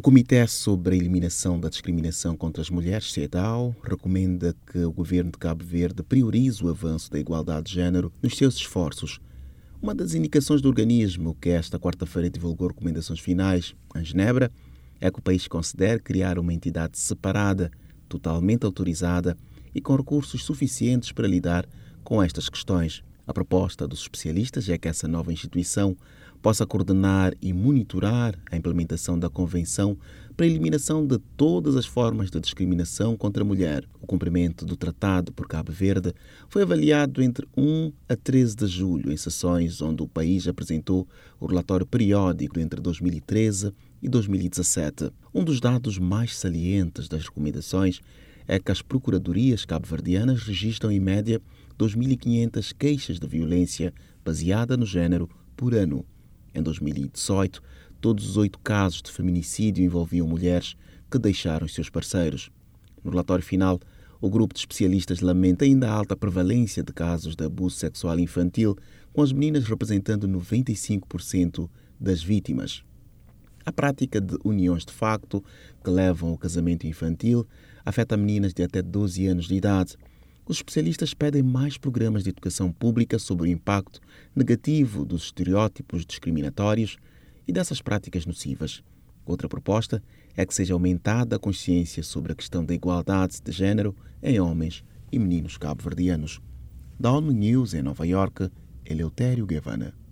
Comitê sobre a Eliminação da Discriminação contra as Mulheres, CEDAW, recomenda que o governo de Cabo Verde priorize o avanço da igualdade de género nos seus esforços. Uma das indicações do organismo, que esta quarta-feira divulgou recomendações finais em Genebra, é que o país considere criar uma entidade separada, totalmente autorizada e com recursos suficientes para lidar com estas questões. A proposta dos especialistas é que essa nova instituição possa coordenar e monitorar a implementação da Convenção para a Eliminação de todas as formas de discriminação contra a mulher. O cumprimento do tratado por Cabo Verde foi avaliado entre 1 a 13 de julho, em sessões onde o país apresentou o relatório periódico entre 2013 e 2017. Um dos dados mais salientes das recomendações é que as procuradorias cabo-verdianas registram em média 2.500 queixas de violência baseada no género por ano. Em 2018, todos os 8 casos de feminicídio envolviam mulheres que deixaram os seus parceiros. No relatório final, o grupo de especialistas lamenta ainda a alta prevalência de casos de abuso sexual infantil, com as meninas representando 95% das vítimas. A prática de uniões de facto, que levam ao casamento infantil, afeta meninas de até 12 anos de idade. Os especialistas pedem mais programas de educação pública sobre o impacto negativo dos estereótipos discriminatórios e dessas práticas nocivas. Outra proposta é que seja aumentada a consciência sobre a questão da igualdade de género em homens e meninos cabo-verdianos. Da ONU News em Nova Iorque, Eleutério Guevara.